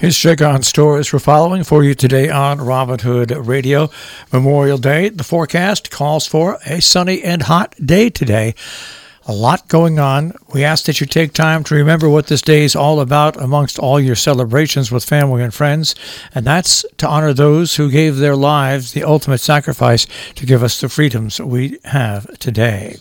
Here's check on stores we're following for you today on Robin Hood Radio. Memorial Day, the forecast calls for a sunny and hot day today. A lot going on. We ask that you take time to remember what this day is all about amongst all your celebrations with family and friends, and that's to honor those who gave their lives the ultimate sacrifice to give us the freedoms we have today.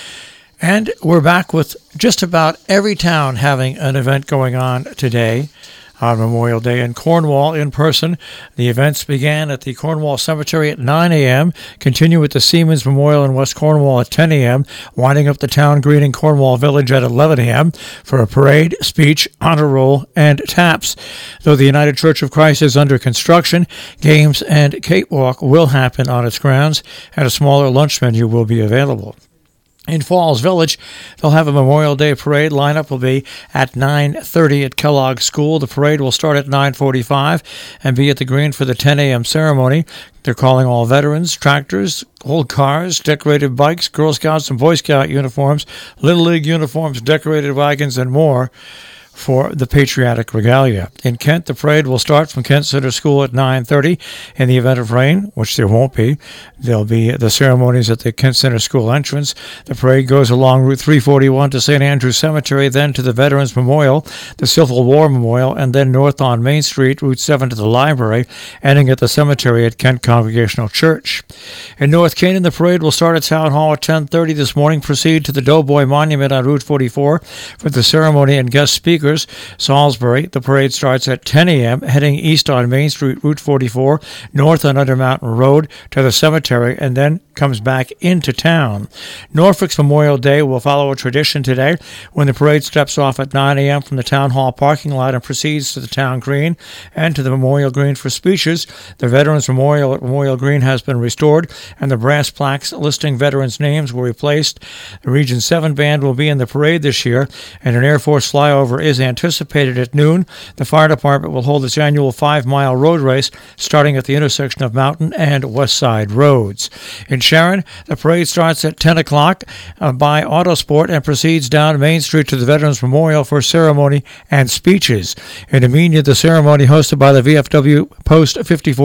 And we're back with just about every town having an event going on today. On Memorial Day in Cornwall in person. The events began at the Cornwall Cemetery at 9 a.m., continue with the Seamen's Memorial in West Cornwall at 10 a.m., winding up the town green in Cornwall Village at 11 a.m. for a parade, speech, honor roll, and taps. Though the United Church of Christ is under construction, games and cakewalk will happen on its grounds, and a smaller lunch menu will be available. In Falls Village, they'll have a Memorial Day parade. Lineup will be at 9:30 at Kellogg School. The parade will start at 9:45 and be at the green for the 10 a.m. ceremony. They're calling all veterans, tractors, old cars, decorated bikes, Girl Scouts and Boy Scout uniforms, Little League uniforms, decorated wagons, and more for the patriotic regalia. In Kent, the parade will start from Kent Center School at 9:30. In the event of rain, which there won't be, there'll be the ceremonies at the Kent Center School entrance. The parade goes along Route 341 to St. Andrew's Cemetery, then to the Veterans Memorial, the Civil War Memorial, and then north on Main Street, Route 7 to the library, ending at the cemetery at Kent Congregational Church. In North Canaan, the parade will start at Town Hall at 10:30 this morning, proceed to the Doughboy Monument on Route 44 for the ceremony and guest speakers. Salisbury, the parade starts at 10 a.m., heading east on Main Street, Route 44, north on Under Mountain Road to the cemetery, and then comes back into town. Norfolk's Memorial Day will follow a tradition today when the parade steps off at 9 a.m. from the Town Hall parking lot and proceeds to the Town Green and to the Memorial Green for speeches. The Veterans Memorial at Memorial Green has been restored, and the brass plaques listing veterans' names were replaced. The Region 7 band will be in the parade this year, and an Air Force flyover is anticipated at noon. The fire department will hold its annual 5-mile road race starting at the intersection of Mountain and West Side Roads. In Sharon, the parade starts at 10 o'clock by Autosport and proceeds down Main Street to the Veterans Memorial for ceremony and speeches. In Amenia, the ceremony hosted by the VFW Post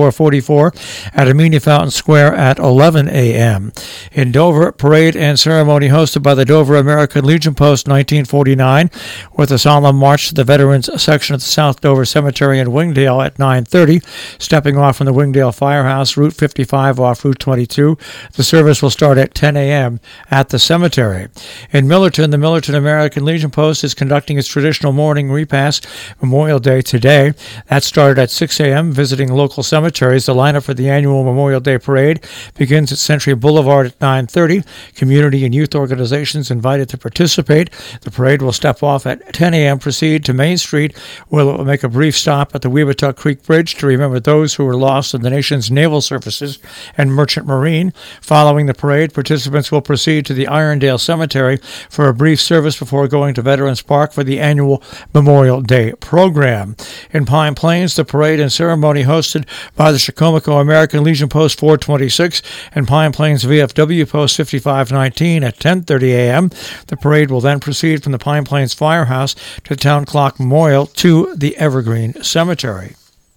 5444 at Amenia Fountain Square at 11 a.m. In Dover, parade and ceremony hosted by the Dover American Legion Post 1949 with a solemn march to the Veterans section of the South Dover Cemetery in Wingdale at 9:30, stepping off from the Wingdale Firehouse, Route 55 off Route 22. The service will start at 10 a.m. at the cemetery. In Millerton, the Millerton American Legion Post is conducting its traditional morning repast Memorial Day today. That started at 6 a.m., visiting local cemeteries. The lineup for the annual Memorial Day Parade begins at Century Boulevard at 9:30. Community and youth organizations invited to participate. The parade will step off at 10 a.m., proceed to Main Street, where it will make a brief stop at the Weebatuck Creek Bridge to remember those who were lost in the nation's naval services and merchant marine. Following the parade, participants will proceed to the Irondale Cemetery for a brief service before going to Veterans Park for the annual Memorial Day program. In Pine Plains, the parade and ceremony hosted by the Chicomico American Legion Post 426 and Pine Plains VFW Post 5519 at 10:30 a.m. The parade will then proceed from the Pine Plains Firehouse to the Town Clock Memorial to the Evergreen Cemetery.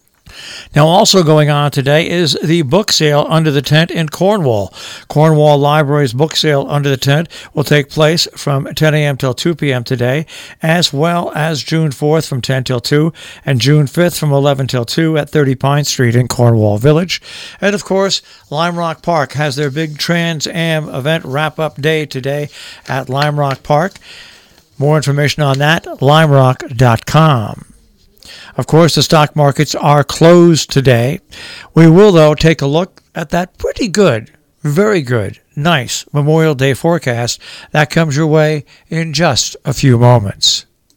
Now, also going on today is the book sale under the tent in Cornwall. Cornwall Library's book sale under the tent will take place from 10 a.m. till 2 p.m. today, as well as June 4th from 10 till 2 and June 5th from 11 till 2 at 30 Pine Street in Cornwall Village. And, of course, Lime Rock Park has their big Trans Am event wrap-up day today at Lime Rock Park. More information on that, limerock.com. Of course, the stock markets are closed today. We will, though, take a look at that pretty good, very good, nice Memorial Day forecast that comes your way in just a few moments.